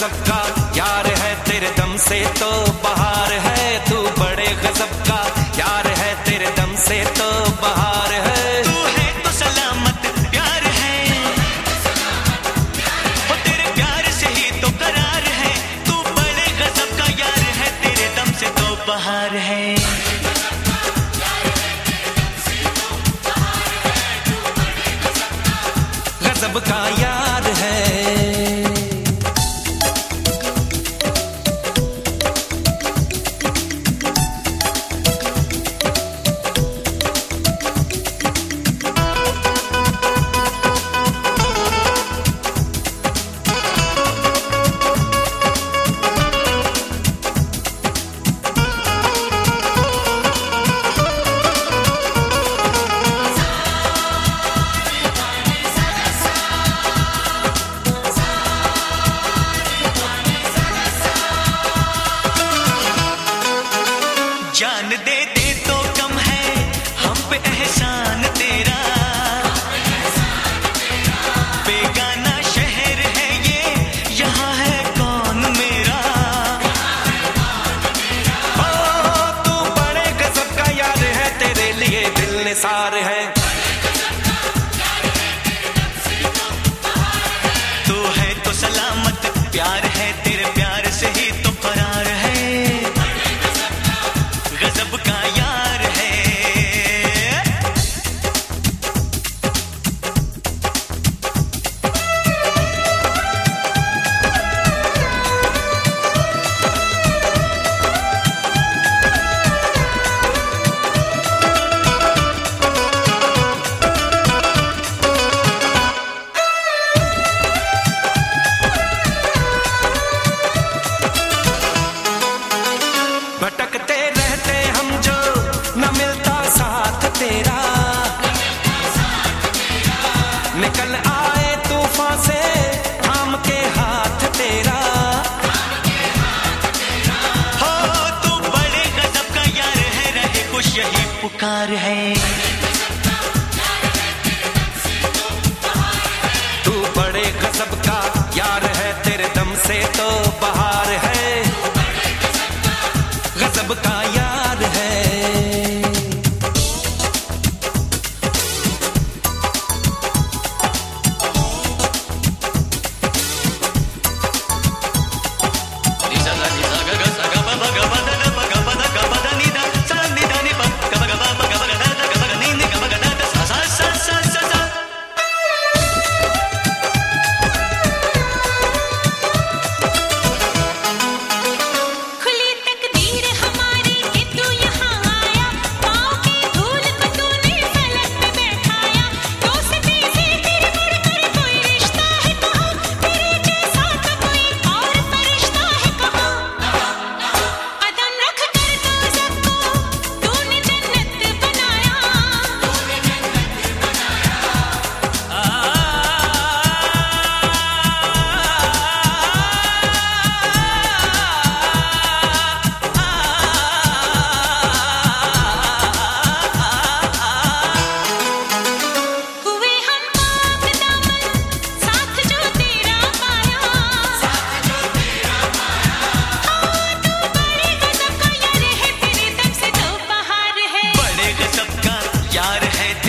गजब का यार है, तेरे दम से तो बहार है। तू बड़े गजब का यार है, तेरे दम से तो बहार है। तू है तो सलामत प्यार है, वो तेरे प्यार से ही तो करार है। तू बड़े गजब का यार है, तेरे दम से तो बहार है। गजब का यार है। जान दे दे तो कम है हम पे एहसान तेरा, बेगाना शहर है ये, यहाँ है कौन मेरा। ओ तू बड़े गजब का यार है, तेरे लिए दिल निसार है। तू है तो सलामत प्यार है, तेरे प्यार से ही तो करार है। गजब का यार है। भटकते रहते हम जो, न मिलता साथ तेरा। निकल आए तूफान से थाम के हाथ तेरा। हो तू बड़े गजब का यार है, रहे कुछ यही पुकार है। तू बड़े गजब का यार है, तेरे दम से तो बहार है। गजब का यार है। खुली तकदीर हमारी कि तू यहाँ आया, पाँव की धूल को तूने फलक पे बैठाया। दोस्ती से तेरे बढ़कर कोई रिश्ता है कहाँ, तेरे जैसा तो कोई और फरिश्ता है कहाँ। कदम रख कर तो सबको तूने जन्नत बनाया। हुए हम पाक दामन, साथ जो तेरा पाया। हाँ तू बड़े गजब का यार है, तेरे दम से तो बहार है। बड़े गजब का यार है,